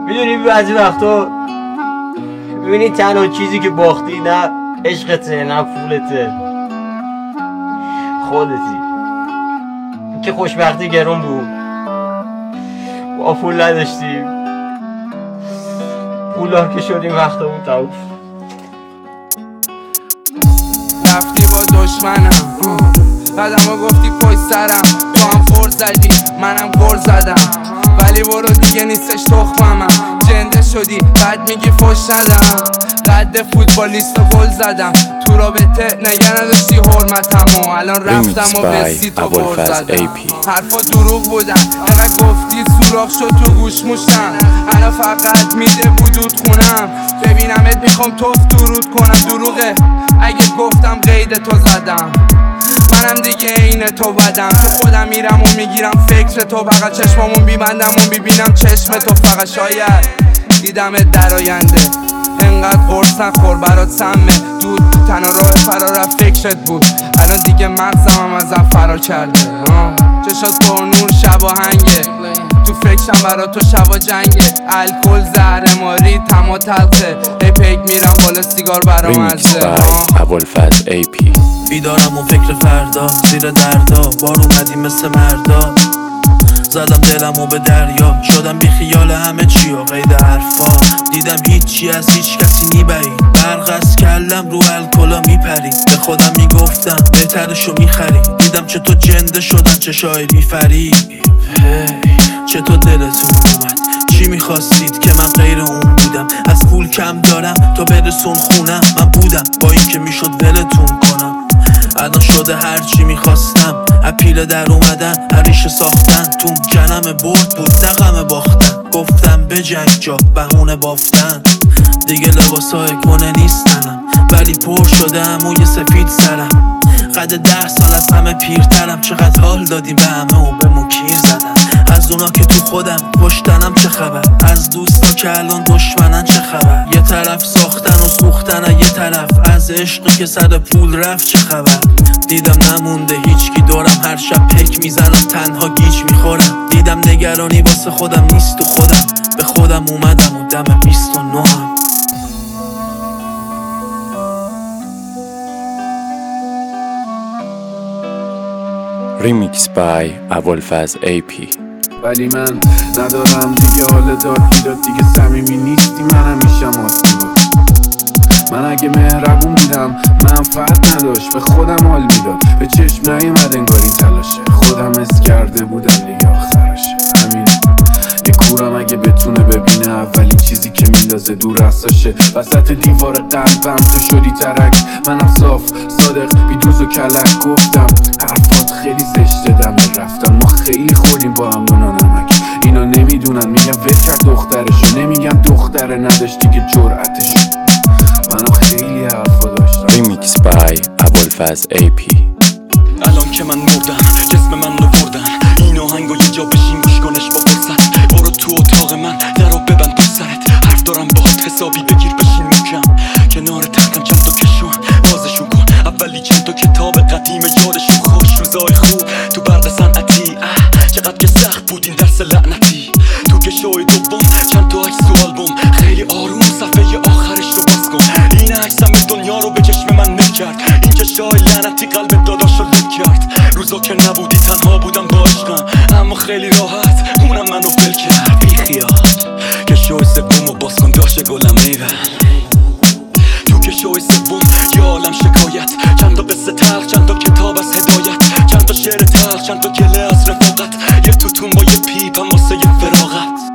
میدونی بعضی وقتا میبینی تنها چیزی که باختی نه عشقته نه پولته، خودتی. که خوشبختی گرون بود، با پول نداشتیم، پولدار که شدیم وقتمون تموم. رفتی با دشمنم قدم و گفتی پشت سرم، تو هم فور زدی منم گل زدم، ولی برو دیگه نیستش تخممم. جنده شدی بعد میگی فوش ندم، قد فوتبالیست و گل زدم. تو رابطه نگه نداشتی حرمتم و الان رفتم و به سی تا گل زدم. حرفا دروغ بودن اینقدر گفتی سوراخ شد تو گوش موشم، الان فقط میده بودود خونم. ببینمت میخوام توف درود کنم، دروغه اگه گفتم قید تو زدم. منم دیگه عین تو بدم، تو خودم میرم و میگیرم فکر تو، فقط چشمامون بیبندم و میبینم چشم تو. فقط شاید دیدمت در آینده، انقدر قرص نخور برات سمه. دود تنها راه فرار فکرت بود، الان دیگه مغزم ازم فرار کرده. چشات پر نور شب آهنگه، تو فکرم برا تو شب و جنگه. الکل زهر ماری تما تلخه، ای پیک میرم بالا سیگار برام ازه. ابوالفضل AP. بیدارم و فکر فردا زیر دردا، بار اومدی مثل مردا. زدم دلمو به دریا، شدم بی خیال همه چی و قید حرفا. دیدم هیچی از هیچ کسی نیبری، برق از کلم رو الکلا میپری. به خودم میگفتم بهترشو میخری، دیدم چطور جنده شدن چشای بیفری. چطور دلتون اومد؟ چی میخواستید که من غیر اون بودم؟ از پول کم دارم تو برسون خونم. من بودم با این که میشد ولتون کنم، الان شده هرچی میخواستم. اپیله در اومدن عریش ساختن، تو جنم برد بود نه غم باختن. گفتم به جنگ جا بهونه بافتن، دیگه لباسای کنه نیستنم، ولی پر شده عموی سفید سرم. قد 10 سال از همه پیرترم، چقدر حال دادیم به همه و به مو کیر زدن. از اونا که تو خودم کشتنم چه خبر، از دوستا که الان دشمنن چه خبر. یه طرف ساختن و سوختن، یه طرف از عشقی که سر پول رفت چه خبر. دیدم نمونده هیچکی دورم، هر شب پک میزنم تنها گیج میخورم. دیدم نگرانی واسه خودم نیست تو خودم، به خودم اومدم و دم 29 هم. Remix by ابوالفضل AP. ولی من ندارم دیگه حال داد بیداد، دیگه صمیمی نیستی منم میشم آسیبات. من اگه مهربون بودم منفعت نداشت، به خودم حال میداد، به چشم نیومد انگار این تلاشه. خودم حس کرده بودم دیگه آخرشه، همین. یه کورم اگه بتونه ببینه اولین چیزی که میندازه دور ازشه. وسط دیوار قلبم تو شدی ترک، منم صاف صادق بیدوز و کلک. گفتم حرفات خیلی زشته دمه رفتن، ما خیلی خوریم با هم نونا نمک. اینا نمیدونن میگم ول کرد دخترشو، نمیگم دختره نداشت دیگه جرأتشو. منم خیلی حرفا داشتم. Remix by ابوالفضل AP. الان که من مردم جسم من رو بردن، این آهنگو یه جا بشین گوش کنش با فرصت. برو تو اتاق من درو ببند تو سرت، حرف دارم باهات حسابی بگیر بشین محکم. کنار تختم چند تا کشون بازشون کن، اولی چند تا کتاب قدیم یادشون خوش. روزای خوب تو برق صنعتی، چقدر که سخت بود این درس لعنتی. تو کشوی دوم چند تا عکس و آلبوم، خیلی آروم صفحه آخرش رو باز کن. این عکسم دنیا رو به چشم من نک کرد، این چشای لعنتی قلب داداشو لک کرد. روزا که نبودی تنها بودم با عشقم، اما خیلی راحت اونم منو ول کرد. بی خیال کشوی سومو باز کن داشته گلم میون. تو کشوی سوم یه عالم شکایت، چند تا قصه تلخ، چند تا کتاب از هدایت، چند تا شعر تلخ، چند تا گله از رفاقت. یه توتون با یه پیپ هم واسه یه فراغت.